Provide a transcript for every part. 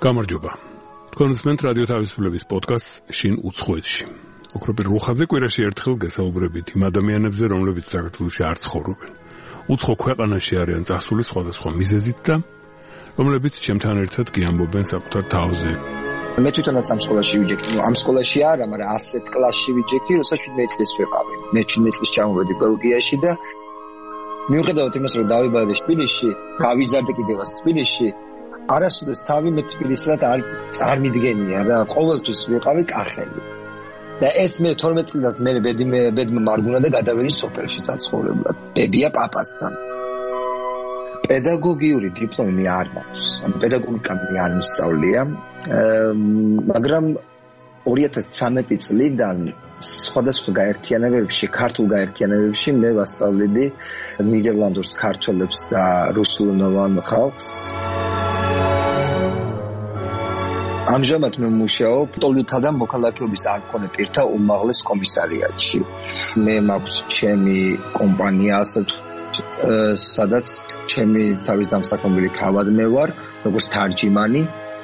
გამარჯობა. თქვენ უსმენთ რადიო თავისუფლების პოდკასტს შინ უცხოეთში. ოქროპირ რუხაძე კვირაში ერთხელ გესაუბრებით იმ ადამიანებზე, რომლებიც საქართველოში არ ცხოვრობენ. უცხო ქვეყანაში არიან წასული სხვადასხვა მიზეზით და რომლებიც ჩემთან ერთად გიამბობენ საკუთარ თავზე. მე თვითონაც ამ სკოლაში ვიჯექი, ამ სკოლაში არა, მაგრამ ასეთ კლასში ვიჯექი, როცა 17 წლის ვიყავი. მე 17 წლის ჩამოვედი ბელგიაში და მიუხედავად იმას, რომ დავიბადე თბილისში, გავიზარდე კიდევაც თბილისში, არასოდეს თავი მე თბილისად არ წარმიდგენია და ყოველთვის ვიყავი კახელი. და ეს მე 12 წლიდან მე ბედმა მარგუნა და გადავედი სოფელში საცხოვრებლად. ბებია პაპასთან. პედაგოგიური დიპლომი არ მაქვს. პედაგოგიკა მე არ მისწავლია, მაგრამ 2013 წლიდან სხვადასხვა გაერთიანებებში, ქართულ გაერთიანებებში მე ვასწავლედი ნიდერლანდურს, ქართველებს და რუსულენოვან ხალხს. ამჟამად მე მუშაობ ტოლითა და მოქალაქეობის არქონე პირთა უმაღლეს კომისარიატში. მე მაქვს ჩემი კომპანია, სადაც ჩემი თავის დამსაქმებელი თავად მე ვარ, როგორც თარჯიმანი.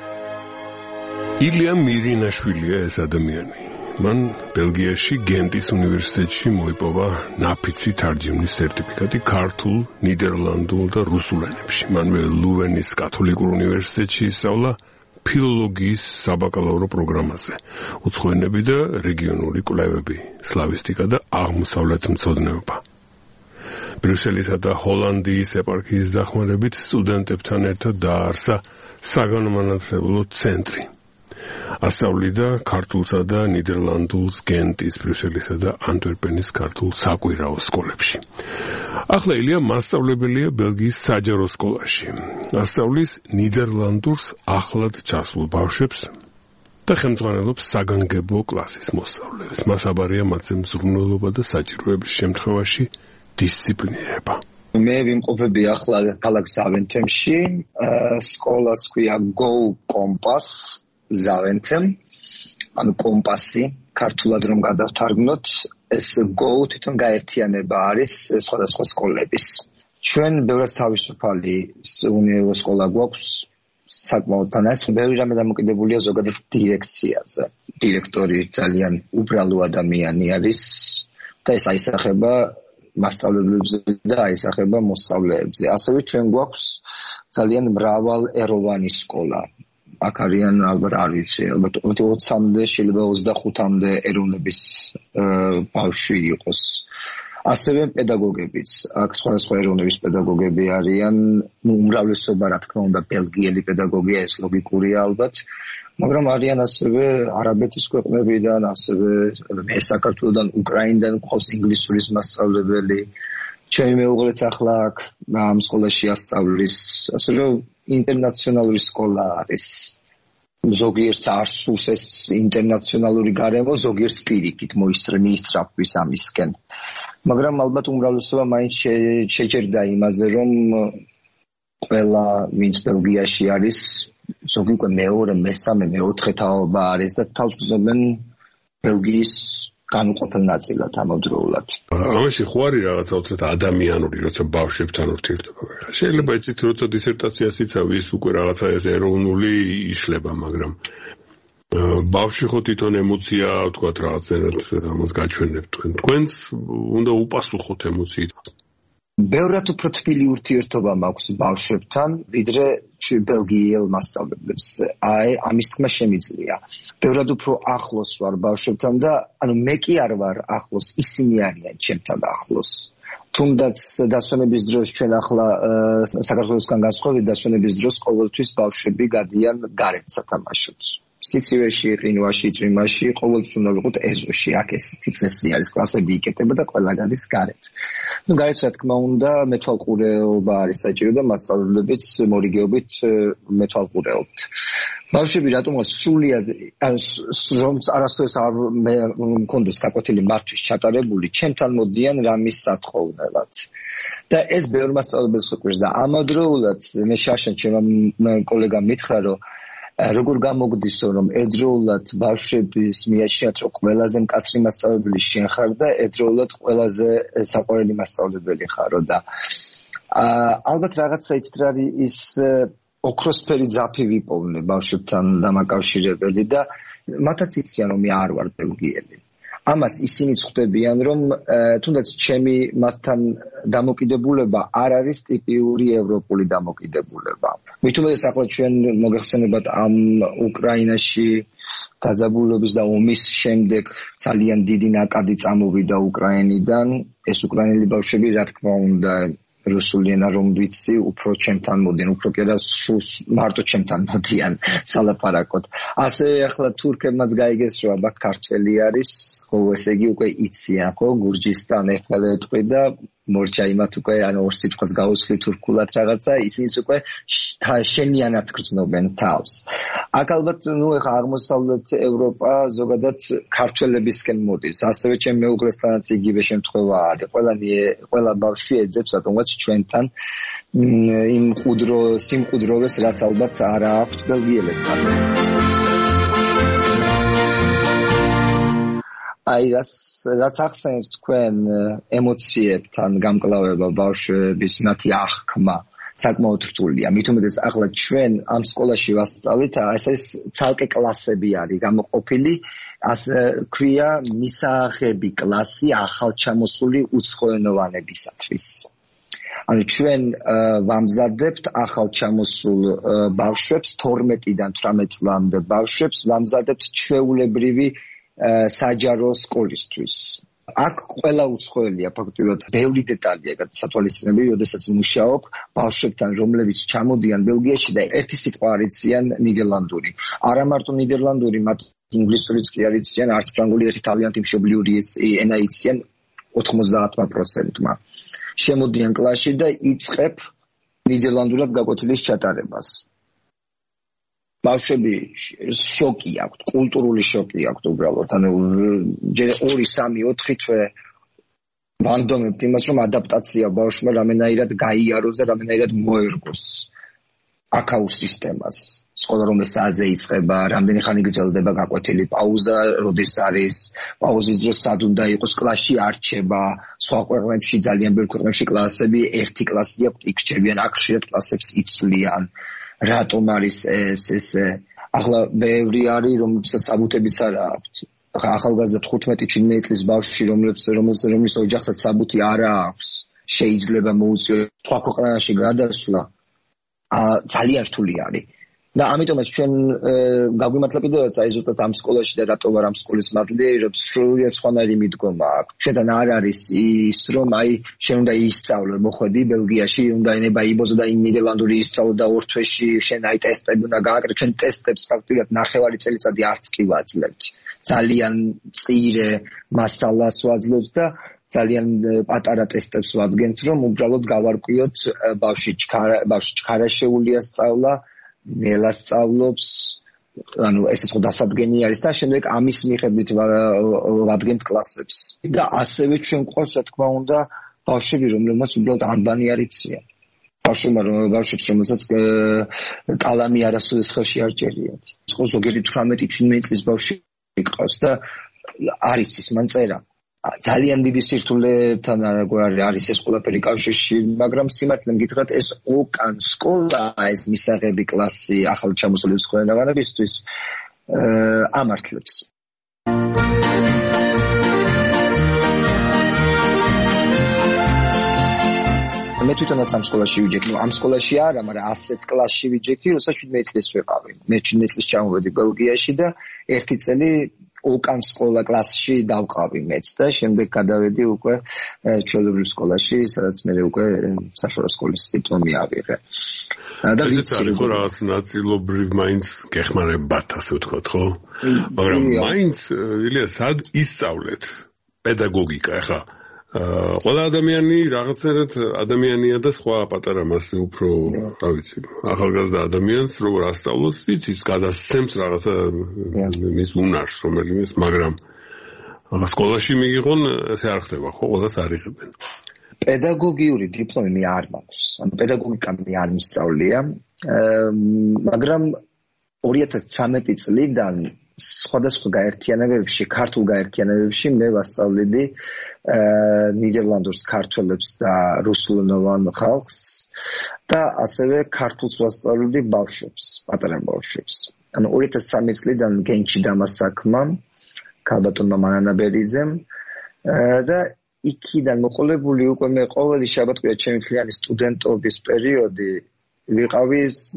ილია მირინაშვილია ეს ადამიანი. მან ბელგიაში გენტის უნივერსიტეტში მოიპოვა ნაფიცი თარჯიმნის სერტიფიკატი ქართულ, ნიდერლანდურ და რუსულ ენებში. მანვე ლუვენის კათოლიკურ უნივერსიტეტში ისწავლა ფილოლოგიის საბაკალავრო პროგრამაზე, უცხო ენები და რეგიონული კვლევები, სლავისტიკა და აღმოსავლეთმცოდნეობა. ბრიუსელისა და ჰოლანდიის ეპარქიის დახმარებით სტუდენტებთან ერთად დააარსა საგანმანათლებლო ცენტრი. ასწავლიდა ქართულსა და ნიდერლანდურს გენტის, ბრიუსელისა და ანტვერპენის ქართულ საკვირაო სკოლებში. ახლა ილია მასწავლებელია ბელგიის საჯარო სკოლაში. ასწავლის ნიდერლანდურს ახლად ჩასულ ბავშვებს და ხელმძღვანელობს საგანგებო კლასის მოსწავლეებს. მას აბარია მათზე მზრუნველობა და საჭიროების შემთხვევაში დისციპლინირება. მე ვიმყოფები ახლა ქალაქ ზავენთემში, სკოლას ქვია Go Compass ზავენთემ, ანუ კომპასი, ქართულად რომ გადავთარგმნოთ, ეს Go თვითონ გაერთიანება არის სხვადასხვა სკოლების. ჩვენ ბევრად თავისუფალი სკოლა გვაქვს, საკმაოდ თანაც ბევრი რამე დამოკიდებულია ზოგადად დირექციაზე. დირექტორი ძალიან უბრალო ადამიანი არის და ეს აისახება მასწავლებლებზე და აისახება მოსწავლეებზე. ასევე ჩვენ გვაქვს ძალიან მრავალეროვანი სკოლა. აქ არიან ალბათ არ ვიცი, ალბათ 20-მდე, შეიძლება 25-მდე ეროვნების ბავშვი იყოს. ასევე პედაგოგებიც, აქ სხვადასხვა ეროვნების პედაგოგები არიან, უმრავლესობა რა თქმა უნდა ბელგიელი პედაგოგია, ეს ლოგიკურია ალბათ, მაგრამ არიან ასევე არაბეთის ქვეყნებიდან, ასევე მე საქართველოდან, უკრაინიდან გვყავს ინგლისურის მასწავლებელი. ჩემი მეუღლეც ახლა აქ ამ სკოლაში ასწავლის, ასე რომ ინტერნაციონალური სკოლა არის. ზოგიერთს არ სურს ეს ინტერნაციონალური გარემო, ზოგიერთს პირიქით მოისწრაფვის ამისკენ. მაგრამ ალბათ უმრავლესობა მაინც შეჭერდა იმაზე, რომ ყველა ვინც ბელგიაში არის, ზოგი უკვე მეორე, მესამე, მეოთხე თაობა არის და თავს გრძნობენ ბელგიის განუყოფელ ნაწილად ამავდროულად. ამაში ხო არის რაღაცა უცებ ადამიანური, როცა ბავშვებთან ურთიერთობა. შეიძლება იცით, როცა დისერტაციას იცავი, ის უკვე რაღაცა ეს ეროვნული იშლება, მაგრამ ბავშვი ხო თვითონ ემოცია, ვთქვათ, რაღაცნაირად ამას გაჩვენებთ თქვენ. თქვენც უნდა უპასუხოთ ემოციით. ბევრად უფრო თბილი ურთიერთობა მაქვს ბავშვებთან, ვიდრე ბელგიელ მასწავლებლებს. ამის თქმა შემიძლია. ბევრად უფრო ახლოს ვარ ბავშვებთან და ანუ მე კი არ ვარ ახლოს, ისინი არიან ჩემთან ახლოს. თუნდაც დასვენების დროს ჩვენ ახლა საქართველოსგან განსხვავებით დასვენების დროს ყოველთვის ბავშვები გადიან გარეთ სათამაშოდ. სიცივეში, ყინვაში, წვიმაში, ყოველთვის უნდა ვიყოთ ეზოში, აქ ეს წესი არის, კლასები იკეტება და ყველა გადის გარეთ. გარეთ რა თქმა უნდა მეთვალყურეობა არის საჭირო და მასწავლებლებიც მორიგეობით მეთვალყურეობთ. ბავშვები რატომღაც სრულიად რომ არასდროს არ მქონდეს გაკვეთილი მართვის ჩატარებული, ჩემთან მოდიან რამის სათხოვნელად. და ეს ბევრ მასწავლებელს უყვირს და ამავდროულად მე შარშან ჩემ კოლეგამ მითხრა, რომ როგორ გამოგდისო, რომ ერთდროულად ბავშვების მიაჩნიათ, რომ ყველაზე მკაცრი მასწავლებელი შენ ხარ და ერთდროულად ყველაზე საყვარელი მასწავლებელი ხარო და ალბათ რაღაცა იცით რა ის ოქროსფერი ძაფი ვიპოვნე ბავშვებთან დამაკავშირებელი და მათაც იციან რომ მე არ ვარ ბელგიელი. Ამას ისინიც ხვდებიან რომ თუნდაც ჩემი მათთან დამოკიდებულება არ არის ტიპიური ევროპული დამოკიდებულება. მით უმეტეს ახლა ჩვენ მოგეხსენებათ ამ უკრაინაში გაძაბულობის და ომის შემდეგ ძალიან დიდი ნაკადი წამოვიდა უკრაინიდან. ეს უკრაინელი ბავშვები რა თქმა უნდა რუსული ენა რომ ვიცი, უფრო ჩემთან მოდიან, უფრო კი არა მარტო ჩემთან მოდიან სალაპარაკოდ. ასევე ახლა თურქებმაც გაიგეს რომ აბა ქართველი არის, ხო ესე იგი უკვე იციან, ხო გურჯისტან ეხალეთყვი და მორჩა იმათ უკვე ანუ ორ სიტყვას გაუსხლი თურქულად რაღაცა, ისინიც უკვე შენიანად გრძნობენ თავს. აქ ალბათ ნუ ეხა აღმოსავლეთ ევროპა ზოგადად ქართველებისკენ მოდის. ასევე ჩემ მეუღლესთანაც იგივე შემთხვევა არის. ყველა ბავშვი ეძებს რატომღაც ჩვენთან იმ სიმყუდროვეს რაც ალბათ არ აქვთ ბელგიელებთან. აი რაც ახსენეთ თქვენ ემოციებთან გამკლავება ბავშვების მათი აღქმა საკმაოდ რთულია. მით უმეტეს ახლა ჩვენ ამ სკოლაში ვასწავლით, ეს ცალკე კლასები არის გამოყოფილი, ასე ქვია მისაღები კლასი ახალჩამოსული უცხოენოვანებისათვის. ანუ ჩვენ ვამზადებთ ახალჩამოსულ ბავშვებს 12-დან 18 წლამდე ბავშვებს ვამზადებთ ჩვეულებრივი საჯარო სკოლისთვის. აქ ყველა უცხოელია ფაქტობრივად ბევრი დეტალია გასათვალისწინებელი, როდესაც მუშაობ ბავშვებთან, რომლებიც ჩამოდიან ბელგიაში და ერთი სიტყვა არ იციან ნიდერლანდური. არა მარტო ნიდერლანდური, მათ ინგლისურიც კი არ იციან, არც ფრანგული, ერთი თავიანთი მშობლიური ენა იციან 90%-მა. შემოდიან კლასში და იწყებ ნიდერლანდურად გაკვეთილის ჩატარებას. ბავშვები შოკი აქვთ, კულტურული შოკი აქვთ უბრალოდ. ანუ ჯერ 2, 3, 4 თვე ვანდომებთ იმას, რომ ადაპტაცია ბავშვმა რამენაირად გაიაროს და რამენაირად მოერგოს აქაურ სისტემას. სკოლა რომ საათზე იწყება, რამდენი ხანი გრძელდება გაკვეთილი, პაუზა როდის არის, პაუზის დროს სად უნდა იყოს, კლასში არ რჩება. სხვა ქვეყნებში ძალიან ბევრ ქვეყნებში კლასები ერთი კლასი აქვს, იქ რჩებიან, აქ ხშირად კლასებს იცვლიან. რატომ არის ესე? ახლა ბევრი არის, რომელსაც საბუთებიც არ აქვს. ახალგაზრდა 15-17 წლის ბავშვი, რომლის ოჯახსაც საბუთი არ აქვს, შეიძლება მოუწიოს სხვა ქვეყანაში გადასვლა. ძალიან რთული არის. და ამიტომაც ჩვენ გაგვიმართლა კიდევაც აი ზუსტად ამ სკოლაში და რატო ვარ ამ სკოლის მადლი, რომ სრულიად სხვანაირი მიდგომა აქვს. შენთან არ არის ის, რომ აი შენ უნდა ისწავლო, მოხვედი ბელგიაში, უნდა ენება იბოზო და ნიდერლანდური ისწავლო და 2 თვეში შენ აი ტესტები უნდა გააკეთო. ჩვენ ტესტებს ფაქტობრივად 9 წელიწადი არც კი ვაძლევთ. ძალიან წირე მასალას ვაძლევთ და ძალიან პატარა ტესტებს ვადგენთ, რომ უბრალოდ გავარკვიოთ ბავშვი ჩქარაშეულია სწავლა, ნელა სწავლობს, ანუ ესეც ხო დასადგენი არის და შემდეგ ამის მიხედვით ვადგენთ კლასებს. და ასევე ჩვენ ყავს რა თქმა უნდა ბავშვები, რომლებმაც უბრალოდ ანბანი არ იციან. ბავშვებს რომელსაც კალამი არასოდეს ხელში არ ჭერიათ. ხო ზოგიერთი 18-17 წლის ბავშვი ყავს და არ იცის მან წერა. ძალიან დიდი სირთულეებთან არის ეს ყველაფერი კავშირში, მაგრამ სიმართლე მგითხრათ ეს ოკან სკოლა, ეს მისაღები კლასი ახალჩამოსული უცხოენოვანებისთვის ამართლებს. მე თვითონაც ამ სკოლაში ვიჯექი, ამ სკოლაში არა, მაგრამ ასეთ კლასში ვიჯექი, როცა 17 წლის ვიყავი. მე 17 წლის ჩამოვედი ბელგიაში და 1 წელი ოკან სკოლა კლასში დავყავი მეც და შემდეგ გადავედი უკვე ჩვეულებრივ სკოლაში, სადაც მე უკვე საშუალო სკოლის დიპლომი ავიღე. და ვიცი რომ რაღაც ნაწილობრივ მაინც გეხმარებათ, ასე ვთქვათ, ხო? მაგრამ მაინც ილია სად ისწავლეთ პედაგოგიკა, ხა? ყველა ადამიანი რაღაცნაირად ადამიანია და სხვა პატარა მასე უფრო, რა ვიცი, ახალგაზრდა ადამიანს როგორ ასწავლოს, იცის, გადასცემს რაღაცა მის უნარს, რომელიმეს, მაგრამ სკოლაში მიგიღონ, ესე არ ხდება, ხო, ყველას არ იღებენ. პედაგოგიური დიპლომი მე არ მაქვს, ანუ პედაგოგიკა მე არ მისწავლია, მაგრამ 2013 წლიდან სხვადასხვა გაერთიანებებში, ქართულ გაერთიანებებში მე ვასწავლედი ნიდერლანდურს, ქართველებს და რუსულენოვან ხალხს. და ასევე ქართულს ვასწავლებდი ბავშვებს, პატარა ბავშვებს. ანუ 2003 წლიდან გენჩი დამასაქმა ქალბატონმა მანანაბერიძემ და იქიდან მოყოლებული უკვე მე ყოველი შაბათ-კვირა ჩემი მთლიანი სტუდენტობის პერიოდი ვიყავი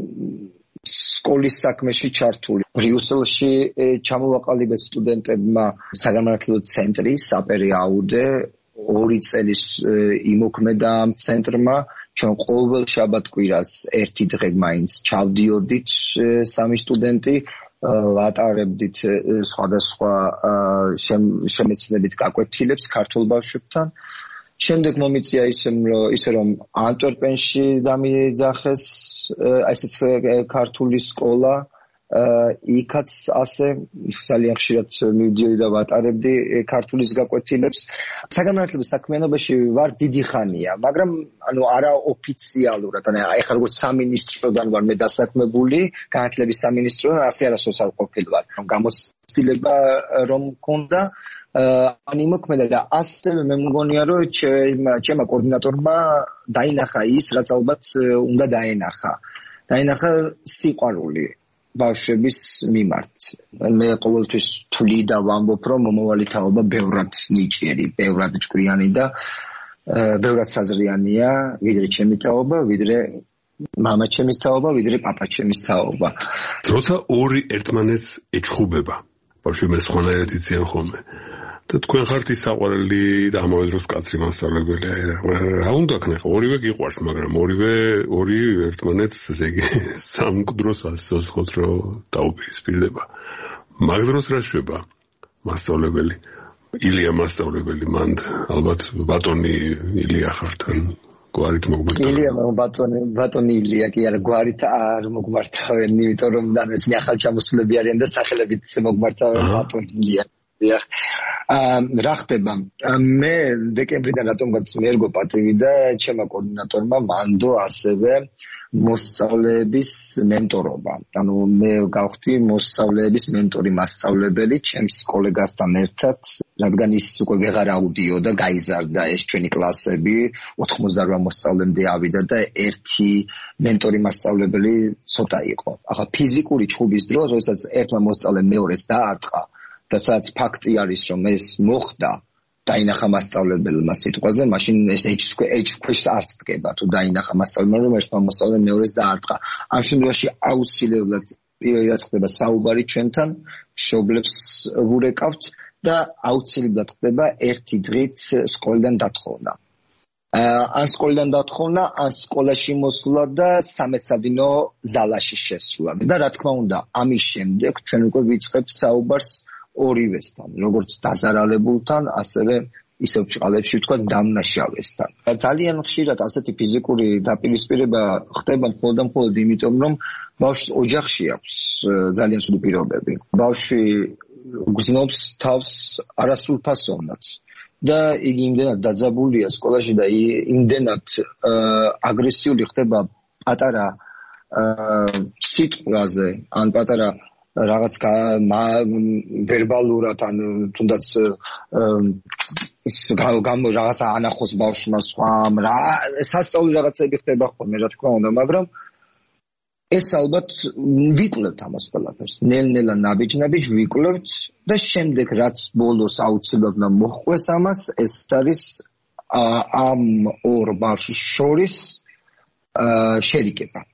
სკოლის საქმეში ჩართული. ბრიუსელში ჩამოვაყალიბეთ სტუდენტებმა საგანმანათლებლო ცენტრი საპერი აუდე 2 წელი იმოქმედა ამ ცენტრმა. ჩვენ ყოველ შაბათ-კვირას ერთი დღე მაინც ჩავდიოდით 3 სტუდენტი, ვატარებდით სხვადასხვა შემეცნებით გაკვეთილებს ქართულ ბავშვებთან. შემდეგ მომიწია ისე რომ ანტვერპენში დამიეძახეს ესეც ქართული სკოლა, იქაც ასე ძალიან ხშირად მივდიოდი და ვატარებდი ქართულის გაკვეთილებს. საგანმანათლებლო საქმიანობაში ვარ დიდი ხანია, მაგრამ ანუ არა ოფიციალურად, ეხლა როგორც სამინისტროდან ვარ მე დასაქმებული, განათლების სამინისტროდან ასე არასოდეს არ ყოფილი ვარ. გამოცდილება რომ მქონდა ან იმოქმედა და ასევე მე მგონია რომ ჩემმა კოორდინატორმა დაინახა ის, რაც ალბათ უნდა დაინახა სიყვარული ბავშვების მიმართ. მე ყოველთვის თვლი და ვამბობ, რომ მომავალი თაობა ბევრად ნიჭიერი, ბევრად ჭკვიანი და ბევრად საზრიანია, ვიდრე ჩემი თაობა, ვიდრე მამა ჩემის თაობა, ვიდრე პაპა ჩემის თაობა. როცა ორი ერთმანეთს ეჩხუბება, ბავშვები სხვანაირად იციან ხოლმე. და თქვენ ხართ ის საყვარელი და ამავე დროს კაცრი მასწავლებელი. რა უნდა ქნა, ორივე გიყვარს, მაგრამ ორი ერთმანეთს სამკვდროს ასოცხოთ რომ დაუპირისპირდება. მაგ დროს რა შვება მასწავლებელი? ილია მასწავლებელი, მან ალბათ ბატონი ილია ხართან გვარით მოგმართავენ. ილია ბატონი ილია კი არა, გვარით არ მოგმართავენ, იმიტომ რომ ეს ახალჩამოსულები არიან და სახელებით მოგმართავენ ბატონი ილია. რა ხდება? მე დეკემბრიდან რატომღაც მეერგო პატივი და ჩემმა კოორდინატორმა მანდო ასევე მოსწავლეების მენტორობა. ანუ მე გავხდი მოსწავლეების მენტორი, მასწავლებელი ჩემს კოლეგასთან ერთად, რადგან ის უკვე ვეღარ აუდიოდა, გაიზარდა ეს ჩვენი კლასები, 88 მოსწავლემდე ავიდა და ერთი მენტორი მასწავლებელი ცოტა იყო. ახლა ფიზიკური ჩხუბის დროს, როდესაც ერთმა მოსწავლემ მეორეს დაარტყა და სადაც ფაქტი არის, რომ ეს მოხდა, დაინახა მასწავლებელმა სიტყვაზე, მაშინ ეს ეჭვქვეშ არც დგება, თუ დაინახა მასწავლებელმა, რომ ერთმა მოსწავლემ მეორეს დაარტყა. ამ შემთხვევაში აუცილებლად პირველი რაც ხდება საუბარი ჩვენთან, მშობლებს ვურეკავთ და აუცილებლად ხდება ერთი დღით სკოლიდან დათხოვნა. ან სკოლიდან დათხოვნა, ან სკოლაში მოსვლა და სამეცადინო ზალაში შესვლა. და რა თქმა უნდა, ამის შემდეგ ჩვენ უკვე ვიწყებთ საუბარს ორივესთან, როგორც დაზარალებულთან, ასევე ისევ ჭყალებში ვთქვა დამნაშავესთან. ძალიან ხშირად ასეთი ფიზიკური დაპირისპირება ხდება მხოლოდ იმიტომ, რომ ბავშვს ოჯახში აქვს ძალიან ცუდი პირობები. ბავშვი გრძნობს თავს არასრულფასოვნად და იგი იმდენად დაძაბულია სკოლაში და იმდენად აგრესიული ხდება პატარა სიტყვაზე, ან პატარა რაღაც ვერბალურად, ან თუნდაც რაღაც ანახოს ბავშვმა სხვამ, სასწაული რაღაცები ხდება ხოლმე, რა თქმა უნდა, მაგრამ ეს ალბათ ვიკვლევთ ამას ყველაფერს. ნელ-ნელა ნაბიჯ-ნაბიჯ ვიკვლევთ და შემდეგ რაც ბოლოს აუცილებლად მოჰყვეს ამას, ეს არის ამ ორ ბავშვის შორის შერიგება.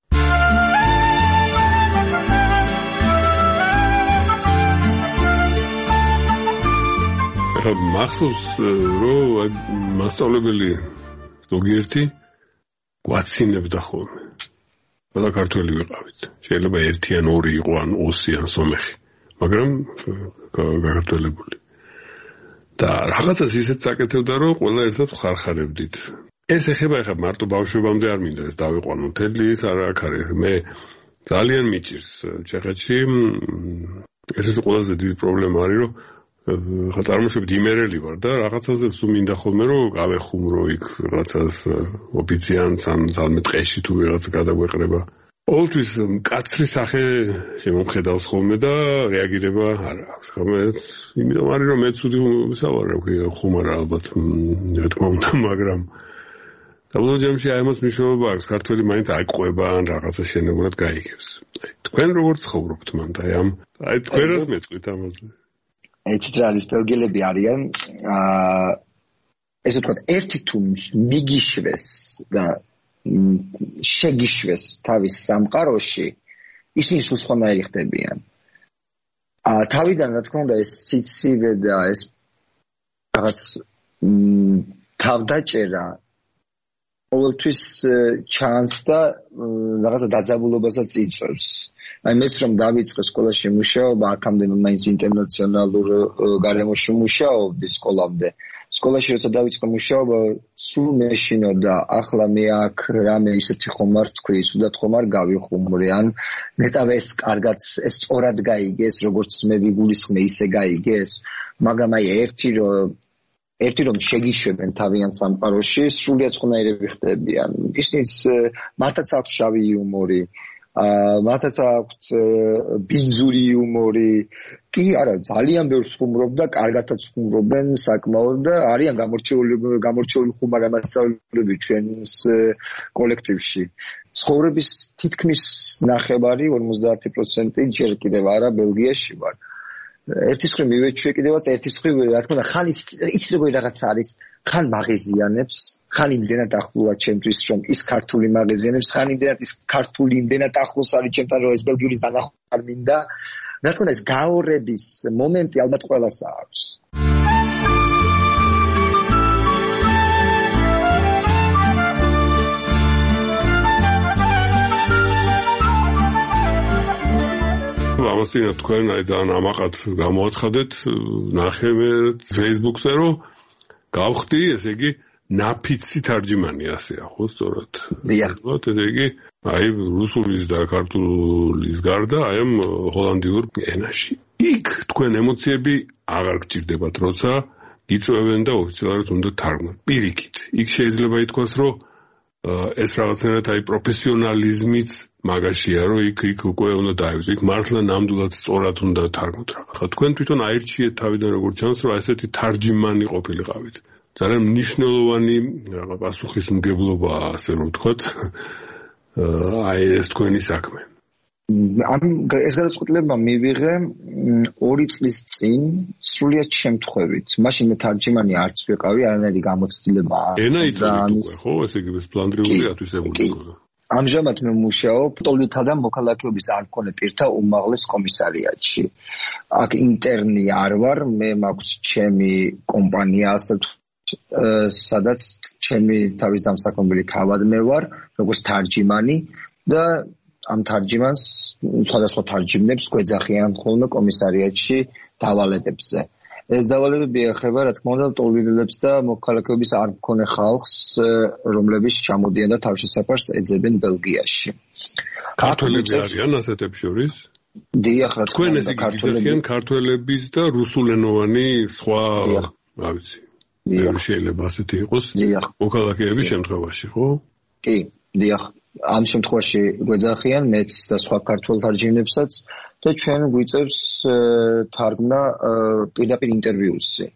მახსოვს, რომ მასწავლებელი ზოგიერთი გვაცინებდა ხოლმე. ყველა ქართველი ვიყავით. შეიძლება ერთი ან ორი იყო, ან 20 ან სომეხი, მაგრამ გაქართველებული. და რაღაცას ისეთ წაკეთებდა, რომ ყველა ერთად ხარხარებდით. ეს ეხება ახლა მარტო ბავშვებამდე არ მინდა ეს დავიყვანო. მთელი ის არ არის. მე ძალიან მიჭირს ჩეხეთში. ეს ყველაზე დიდი პრობლემა არის, რომ ხა წარმოშობით იმერელი ვარ და რაღაცაზე სულ მინდა ხოლმე რომ გავეხუმრო იქ რაღაცას ოფიციანს ან ძალმე ტყეში თუ რაღაცა გადაგვეყრება. ყოველთვის მკაცრი სახე შემომხედავს ხოლმე და რეაგირება არ აქვს. ხოლმე იმიტომ არის რომ მე ცუდი ვსავარ ხუმარა ალბათ რა თქმა უნდა, მაგრამ საბოლოო ჯამში აი მას მნიშვნელობა აქვს ქართველი მაინც აიყვება ან რაღაცა შენებურად გაიგებს. თქვენ როგორ ცხოვრობთ მანდ აი თქვენ რას მეტყვით ამაზე? ეცით რა არის ბელგიელები არიან ესე ვთქვათ ერთი თუ მიგიშვეს და შეგიშვეს თავის სამყაროში ისინი სულ სხვანაირი ხდებიან. თავიდან რა თქმა უნდა ეს სიცივე და ეს რაღაც თავდაჭერა ყოველთვის ჩანს და რაღაცა დაძაბულობასაც იწვევს. აი მეც რომ დავიწყე სკოლაში მუშაობა, აქამდე მაინც ინტერნაციონალურ გარემოში მუშაობდი სკოლამდე. სკოლაში როცა დავიწყე მუშაობა, სულ მეშინოდა, ახლა მე აქ რამე ისეთი ხომ არ თქვი, სულად ხომ არ გავიხუმრე, ან ნეტავ ეს კარგად, ეს სწორად გაიგეს, როგორც მე ვიგულისხმე, ისე გაიგეს, მაგრამ აი ერთი რომ შეგიშვებენ თავიანთ სამყაროში, სრულიად სხვანაირები ხდებიან. ისინიც მათაც აქვს შავი იუმორი, მათაც აქვს ბინძური იუმორი. კი, არა, ძალიან ბევრს ხუმრობ და კარგადაც ხუმრობენ საკმაოდ და არიან გამორჩეული ხუმარ მასწავლებლები ჩვენს კოლექტივში. ცხოვრების თითქმის ნახევარი 50% ჯერ კიდევ არა ბელგიაში ვარ. ერთის მხრივ მივეჩვე კიდევაც ერთის მხრივ რა თქმა უნდა ხან იცი როგორი რაღაც არის ხან მაღეზიანებს ხან იმდენად ახლოა ჩემთვის რომ ის ქართული მაღეზიანებს ხან იმდენად ის ქართული იმდენად ახლოს არის ჩემთან რომ ეს ბელგიურის განახვა არ მინდა რა თქმა უნდა ეს გაორების მომენტი ალბათ ყველას აქვს ამასინა თქვენ აი ძალიან ამაყად გამოაცხადეთ ნახე მე Facebook-ზე რომ გავხდი ესე იგი ნაფიცი თარჯიმანი ასეა ხო სწორად ესე იგი აი რუსულის და ქართულის გარდა აი ამ ჰოლანდიურ ენაში იქ თქვენ ემოციები აღარ გჭირდებათ როცა იწვევენ და ოფიციალურად უნდა თარგმნოთ პირიქით იქ შეიძლება ითქვას რომ ეს რაღაცნაირად აი პროფესიონალიზმიც მაგაშია რომ იქ უკვე უნდა დაივიწყოთ იქ მართლა ნამდვილად სწორად უნდა თარგმნოთ რაღაცა თქვენ თვითონ აირჩიეთ თავიდან როგორ ჩანს რომ ესეთი თარჯიმანი ყოფილიყავით ძალიან მნიშვნელოვანი რაღაც პასუხისმგებლობაა ასე რომ ვთქვათ აი ეს თქვენი საქმე ეს გადაწყვეტილება მივიღე 2 წლის წინ სრულიად შემთხვევით. მაშინ მე თარჯიმანი არც ვიყავი, არანაირი გამოცდილება არ ენა იწვევით ხო, ესე იგი ეს ფლანდრიული ათვისებული იყო. ამჟამად მე მუშაობ ტოლვითა და მოქალაქეობის არ მქონე პირთა უმაღლეს კომისარიატში. აქ ინტერნი არ ვარ, მე მაქვს ჩემი კომპანია, სადაც ჩემი თავის დამსაქმებელი თავად მე ვარ, როგორც თარჯიმანი და ამ თარჯიმანს სხვადასხვა თარჯიმნებს გვეძახიან ხოლმე კომისარიატში დავალებებზე. ეს დავალებები ეხება, რა თქმა უნდა, ტოლვილებს და მოქალაქეობის არ მქონე ხალხს, რომლებიც ჩამოდიან და თავშესაფარს ეძებენ ბელგიაში. ქართველები არიან ასეთებს შორის? დიახ, რა თქმა უნდა, ქართველების და რუსულენოვანი სხვა, რა ვიცი. შეიძლება ასეთი იყოს მოქალაქეების შემთხვევაში, ხო? კი, დიახ. ამ შემთხვევაში გვეძახიან მეც და სხვა ქართულ თარჯიმნებსაც და ჩვენ გვიწევს თარგმნა პირდაპირ ინტერვიუსზე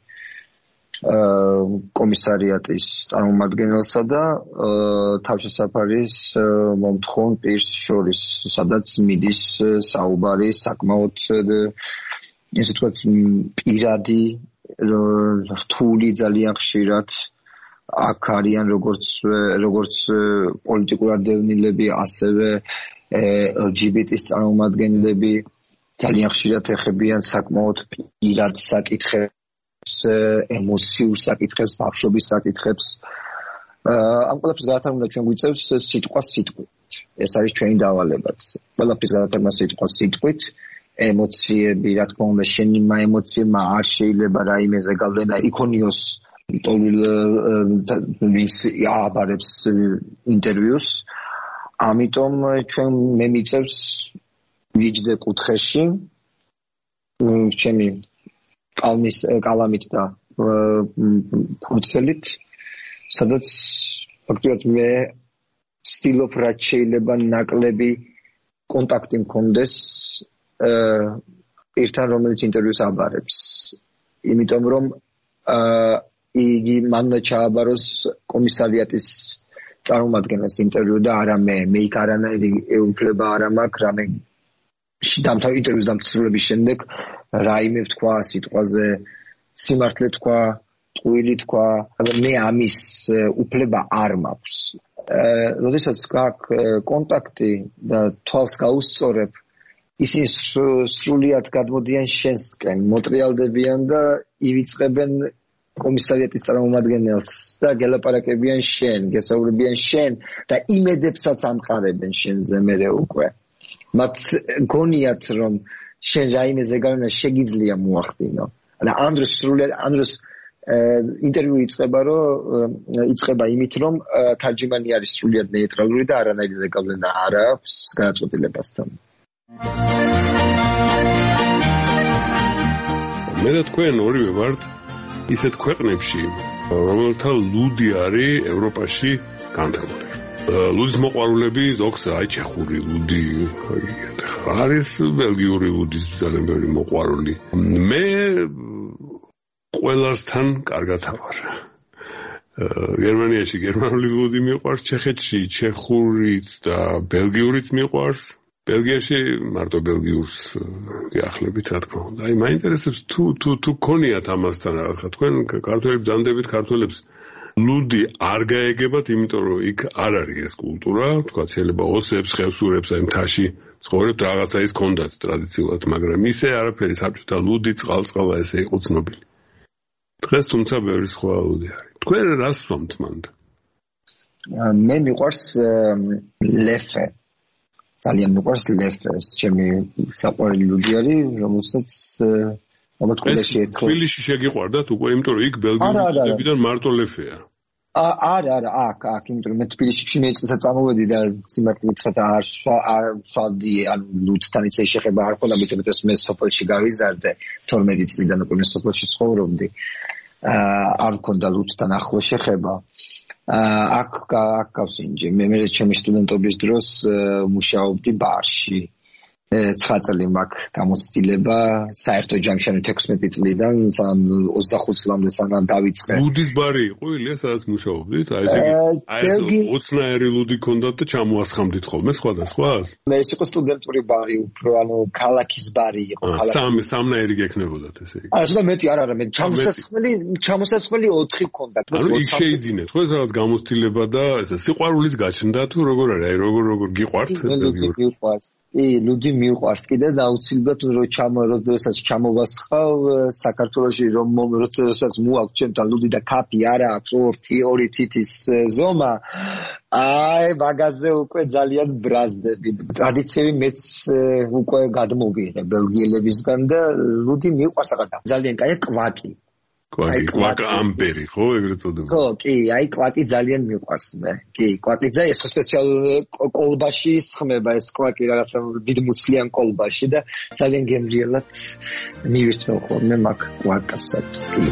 კომისარიატის წარმომადგენელსა და თავშესაფარის მომთხოვნ პირს შორის, სადაც მიდის საუბარი საკმაოდ ესე ვთქვათ პირადი რთული ძალიან ხშირად აქ არიან როგორც პოლიტიკურადევნილები, ასევე LGBT-ის წარმომადგენლები ძალიან ხშირად ეხებიან საკმაოდ პირად საკითხებს, ემოციურ საკითხებს, ბავშვობის საკითხებს. ამ ყველაფერს გადათარგმნა ჩვენ გვიწევს სიტყვა სიტყვით. ეს არის ჩვენი დავალებაც. ყველაფერს გადათარგმნა სიტყვა სიტყვით. ემოციები, რა თქმა უნდა, შენმა ემოციებმა არ შეიძლება რაიმეზე გავლენა იქონიოს ვინც აბარებს ინტერვიუს. ამიტომ ჩვენ მე მიწევს ვიჯდე კუთხეში ჩემი კალამით და ფურცელით, სადაც ფაქტობრივად მე ვცდილობ რაც შეიძლება ნაკლები კონტაქტი მქონდეს პირთან, რომელიც ინტერვიუს აბარებს. იმიტომ რომ იგი მან ჩააბაროს კომისარიატის წარმომადგენელს ინტერვიუ და არა მე იქ არანაირი უფლება არ მაქვს რამე ინტერვიუს დამცველების შემდეგ რაიმე ვთქვა სიტყვაზე სიმართლე თქვა ტყუილი თქვა მე ამის უფლება არ მაქვს როდესაც გაქვს კონტაქტი და თვალს გაუსწორებ ისინი სრულიად გადმოდიან შენსკენ მოტრიალდებიან და ივიწყებენ კომისარიატის წარმომადგენელს და გელაპარაკებიან შენ გესაუბრებიან შენ და იმედებსაც ამყარებენ შენზე მერე უკვე მათ გონიათ რომ შენ რაიმეზე გავნა შეგიძლია მოახდინო და ამ დროს ინტერვიუ იწყება იმით რომ თარჯიმანი არის სრულიად ნეიტრალური და არანაირი ზეგავლენა არ აქვს გადაწყვეტილებასთან მე და თქვენ ორივე ვართ ისეთ ქვეყნებში რომელთა ლუდი არის ევროპაში განთქმული ლუდის მოყვარულები ზოგს ჩეხური ლუდი არის ბელგიური ლუდის ძალიან ბევრი მოყვარული მე ყველასთან კარგად ვარ გერმანიაში გერმანული ლუდი მიყვარს ჩეხეთში ჩეხურიც და ბელგიურიც მიყვარს ბელგიაში მარტო ბელგიურს გიახლებით რა თქმა უნდა აი მაინტერესებს თუ ქონიათ ამასთან რაღაცა თქვენ ქართველები ბრძანდებით ქართველებს ლუდი არ გაეგებათ იმიტომ რომ იქ არ არის ეს კულტურა თქვა შეიძლება ოსებს ხევსურებს აი მთაში ცხოვრობთ რაღაცა ის კონდათ ტრადიციულად მაგრამ ისე არაფერი საბჭოთა ლუდი წყალ-წყალა ესე იყო ცნობილი დღეს თუმცა ბევრი სხვა ლუდი არის თქვენ რას ვამთ მანდ მე მიყვარს ლეფე ძალიან მიყვარს ლეფეს ჩემი საყვარელი ლუდი არის რომელსაც მომთხოვეში ერთხელ თბილისში შეგიყვარდათ უკვე იმიტომ რომ იქ ბელგიურიდან მარტო ლეფეა არა აქ იმიტომ რომ მე თბილისში მე წელსაც წამოვედი და სიმართლე გითხრათ არ სვავდი ან ლუდთან ისე შეხება არ ყოლა მეტად მე სოფელში გავიზარდე 12 წლიდან უკვე სოფელში ცხოვრობდი არ მქონდა ლუდთან ახლო შეხება აქ გავსინჯე მე ჩემი სტუდენტობის დროს მუშაობდი ბარში 9 წელი მაქვს გამოცდილება საერთო ჯამში 16 წლიდან 25 წლამდე სანამ დავიწყე ლუდის ბარი იყო ილია სადაც მუშაობდით აი ეს ოცნაირი ლუდი ქონდათ და ჩამოასხამდით ხოლმე სხვადასხვას მე ეს იყო სტუდენტური ბარი უფრო ანუ ქალაქის ბარი იყო სამნაირი გექნებოდათ ესე იგი არა მეტი არა მე ჩამოსასხმელი 4 ქონდათ ანუ იქ შეიძინეთ ხო ეს რაღაც გამოცდილება და ეს სიყვარულის გაჩნდა თუ როგორ არის აი როგორ გიყვართ ლუდი მიყვარს კიდე და აუცილებლად როდესაც ჩამოვასხავ საქართველოში როდესაც მოაქვს ჩემთან ლუდი და კაპი არა აქვს 2 თითის ზომა აი მაგაზე უკვე ძალიან ბრაზდები ტრადიციები მეც უკვე გადმოვიღე ბელგიელებისგან და ლუდი მიყვარს რაღაც ძალიან კაია კვაკი კვაკა ამბერი ხო ეგრეთ წოდება ხო კი აი კვაკი ძალიან მიყვარს მე კი კვაკი ძალიან ეს სპეციალურ კოლბაში სხმება ეს კვაკი რაღაცა დიდ მუცლიან კოლბაში და ძალიან გემრიელად მივირთმევ ხოლმე მაგ კვაკასაც კი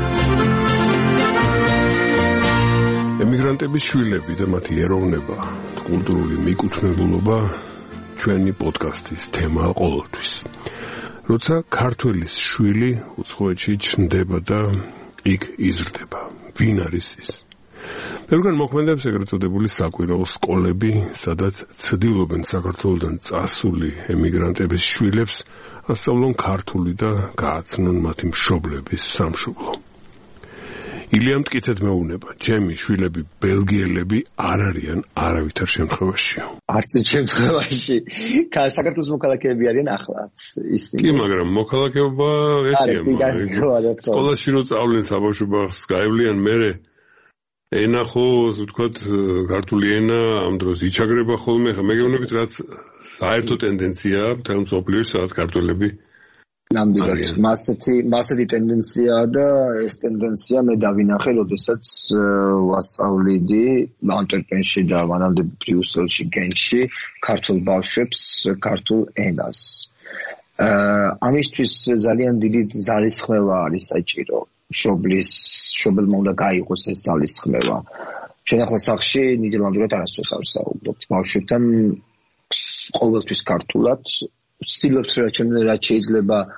ემიგრანტების შვილები და მათი ეროვნება კულტურული მიკუთვნებულობა ჩვენი პოდკასტის თემაა ყოველთვის როცა ქართველის შვილი უცხოეთში ჩნდება და იქ იზრდება. ვინ არის ის? ბევრგან მოქმედებს ეგრეთ წოდებული საკვირაო სკოლები, სადაც ცდილობენ საქართველოდან წასული ემიგრანტების შვილებს ასწავლონ ქართული და გააცნონ მათი მშობლების სამშობლო. ილიამ მტკიცედ მეუბნება, ჩემი შვილები ბელგიელები არ არიან არავითარ შემთხვევაში. არც შემთხვევაში. საქართველოს მოქალაქეები არიან ახლაც ისინი. კი, მაგრამ მოქალაქეობა ერთია. სკოლაში რო სწავლენ საბავშვო ბაღს, გაივლიან მერე ენა ხო, ვთქვათ, ქართული ენა ამ დროს იჩაგრება ხოლმე, ხა მეგეუბნებით რაც საერთო ტენდენციაა მთელ მსოფლიოში, სადაც ქართველები ნამდვილად მასეთი ტენდენციაა და ეს ტენდენცია მე დავინახე, როდესაც ვასწავლიდი ანტვერპენში და მანამდე ბრიუსელში, გენში ქართულ ბავშვებს ქართულ ენას. ამისთვის ძალიან დიდი ძალისხმევა არის საჭირო. მშობელმა უნდა გაიღოს ეს ძალისხმევა. ჩვენ ახლა სახლში ნიდერლანდურად არასდროს არ ვსაუბრობთ. ბავშვებთან ყოველთვის ქართულად ვცდილობთ რაც შეიძლება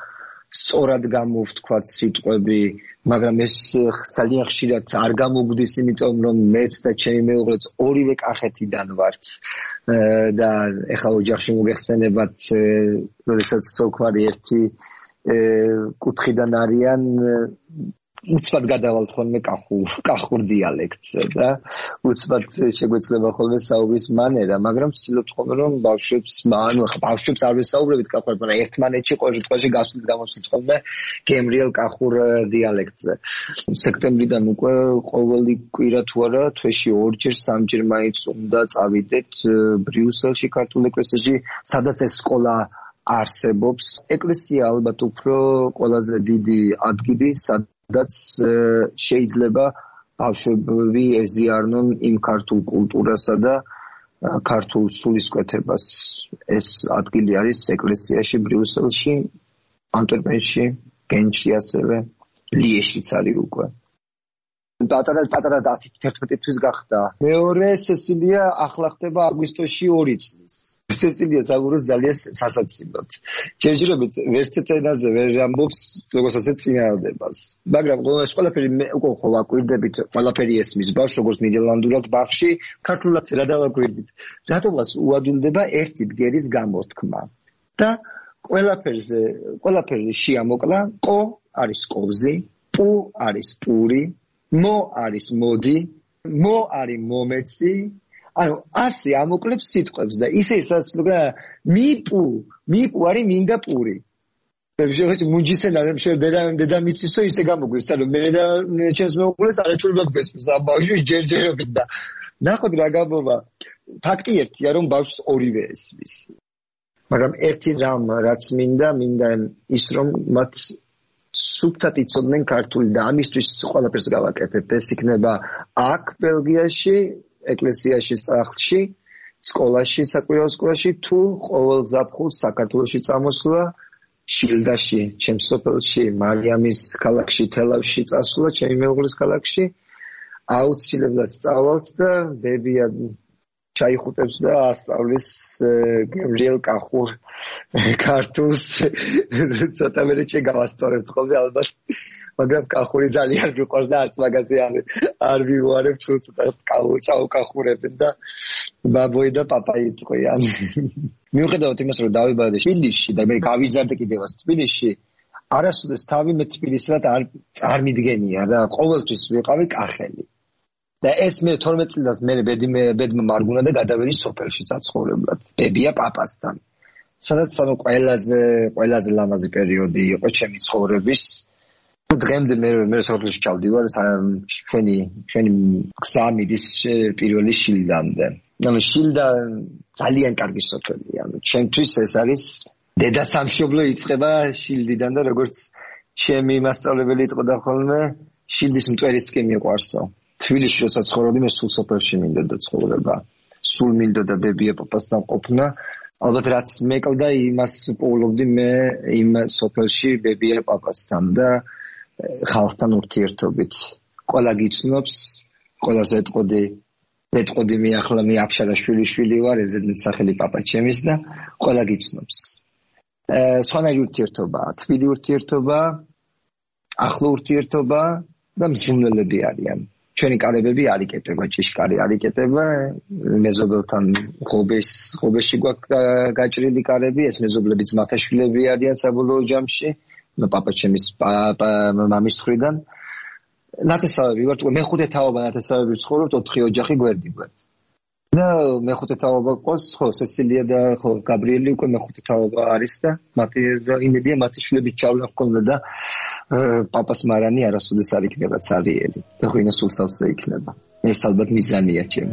სწორად გამოვთქვათ სიტყვები, მაგრამ ეს ძალიან ხშირად არ გამოგდის, იმიტომ რომ მეც და ჩემი მეუღლეც ორივე კახეთიდან ვართ და ეხლა ოჯახში მოგეხსენებათ, როდესაც სოქმარი ერთი კუთხიდან არიან, უცბად გადავალთ ხოლმე კახურ დიალექტზე და უცბად შეგვეცლება ხოლმე საუბრის მანერა, მაგრამ ვცდილობთ ხოლმე რომ ბავშვებს არ ვესაუბრებით კახურად, მაგრამ ერთმანეთში ყოველ შემთხვევაში გავსვლით გამოსვლით ხოლმე გემრიელ კახურ დიალექტზე. სექტემბრიდან უკვე ყოველი კვირა თუ არა, თვეში 2-ჯერ 3-ჯერ მაინც უნდა წავიდეთ ბრიუსელში ქართულ ეკლესიაში, სადაც ეს სკოლა არსებობს. ეკლესია ალბათ უფრო ყველაზე დიდი ადგილი, სადაც შეიძლება ბავშვები ეზიარნონ იმ ქართულ კულტურასა და ქართულ სულისკვეთებას. ეს ადგილი არის ეკლესიაში ბრიუსელში, ანტვერპენში, გენჩი ასევე, ლიეშიც არის უკვე. პატარა 11 თვის გახდა. მეორე სესილია ახლა ხდება აგვისტოში 2 წლის. სესილია საუბრობს ძალიან სასაცილოდ. ჯერჯერობით ვერცეთ ენაზე ვერ ამბობს როგორც ასე წინააღმდეგობას. მაგრამ ყველაფერი უკვე ხო ვაკვირდებით, ყველაფერი ესმის ბავშვს როგორც ნიდერლანდურად ბაღში, ქართულად რა დავაკვირდით. რატომაც უადვილდება ერთი ბგერის გამორთქმა. და ყველაფერზე შეამოკლა, ყო არის ყოვზი, პუ არის პური, მო არის მოდი, მო არის მომეცი, ანუ ასე ამოკლებს სიტყვებს და ისე საცლუგა მიპუ არის მინდა პური. შეიძლება მუნჯისენა დედამიწისო ისე გამოგვიოს, ანუ მე და ჩემს მეუღლეს არაჩვენებად გვესმის ამ ბავშვის ჯერჯერობით და ნახოთ რა გამოვა. ფაქტი ერთია რომ ბავშვს ორივე ესმის. მაგრამ ერთი რამ რაც მინდა ის რომ მათ სუფთად იცოდნენ ქართული და ამისთვის ყველაფერს გავაკეთებთ. ეს იქნება აქ ბელგიაში, ეკლესიაში, სახლში, სკოლაში, საკვირაო სკოლაში თუ ყოველ ზაფხულს საქართველოში წამოსვლა, შილდაში, ჩემს სოფელში, მარიამის ქალაქში, თელავში წასვლა, ჩემი მეუღლის ქალაქში, აუცილებლად სწავლავთ და ბებია ჩაიხუტებს და ასწავლის გემრიელ კახურ ქართულს. ცოტა მე შეგავასწორებთ ხოლმე ალბათ, მაგრამ კახური ძალიან მიყვარს და არც მაგაზე არ ვივარებ, თუ ცოტა წავკახურებენ და ბაბოი და პაპაი ტყვიან. მიუხედავად იმას, რომ დავიბადე თბილისში და მე გავიზარდე კიდევაც თბილისში, არასოდეს თავი მე თბილისურად არ წარმიდგენია და ყოველთვის ვიყავი კახელი. და ეს მე 12 წელს მე ბედმა მარგუნა და გადავედი სოფელში საცხოვრებლად. ბებია პაპასთან. სადაც ყველაზე ლამაზი პერიოდი იყო ჩემი ცხოვრების. დღემდე მე სოფელში ჩავდივარ, ჩვენი გზა მიდის პირველი შილდამდე. ანუ შილდა ძალიან კარგი სოფელია. ჩემთვის ეს არის დედა სამშობლო იწყება შილდიდან და როგორც ჩემი მასწავლებელი იტყოდა ხოლმე, შილდის მტვერიც კი მიყვარსო. თბილისში როცა ცხოვრობდი, მე სულ სოფელში მინდოდა ცხოვრება. სულ მინდოდა ბებია პაპასთან ყოფნა. ალბათ რაც მეკლდა იმას პოულობდი მე იმ სოფელში ბებია პაპასთან და ხალხთან ურთიერთობით. ყველა გიცნობს, ყველას ეტყოდი მე ახლა მე აფშარაშვილი ვარ, ეზედნით სახელი პაპა ჩემის და ყველა გიცნობს. სხვანაირი ურთიერთობა, თბილი ურთიერთობა, ახლო ურთიერთობა და მსჯუნველები არიან. ჩვენი კარებები არ იკეტება, ჭიშკარი არ იკეტება, მეზობელთან ღობეში გვაქვს გაჭრილი კარები, ეს მეზობლებიც მათაშვილები არიან საბოლოო ჯამში, პაპა ჩემის მამის მხრიდან. ნათესავები ვართ, მეხუთე თაობა ნათესავები ვცხოვრობთ, 4 ოჯახი გვერდიგვერდ. და მეხუთე თაობა ყავს, ხო, სესილია და ხო, გაბრიელი უკვე მეხუთე თაობა არის და იმედია მათი შვილები ჩავლენ ხოლმე და პაპას მარანი არასოდეს არ იქნება ცარიელი. და ხო ინა სულ სავსე იქნება. ეს ალბათ მიზანია ჩემი.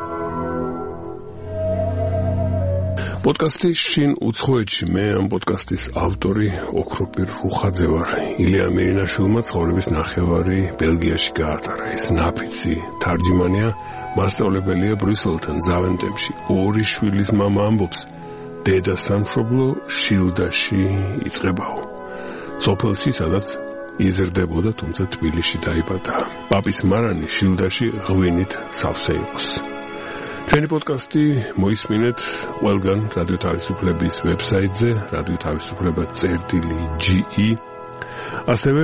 პოდკასტის შინ უცხოეთში მე ამ პოდკასტის ავტორი ოქროპირ რუხაძე ვარ. ილია მერინაშვილმა ცხოვრების ნახევარი ბელგიაში გაატარა. ეს ნაფიცი თარჯიმანია, მასწავლებელია ბრიუსელთან ზავენტემში. 2 შვილის მამა ამბობს, დედა სამშობლო შილდაში იწყებაო. სოფელში, სადაც იზრდებოდა, თუმცა თბილისში დაიბადა. პაპის მარანი შილდაში ღვინით სავსე იყოს. ჩვენი პოდკასტი მოისმინეთ ყველგან რადიო თავისუფლების ვებსაიტზე radioთავისუფლება.ge ასევე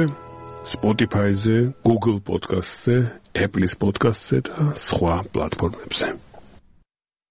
Spotify-ზე, Google Podcast-ზე, Apple Podcast-ზე და სხვა პლატფორმებზე.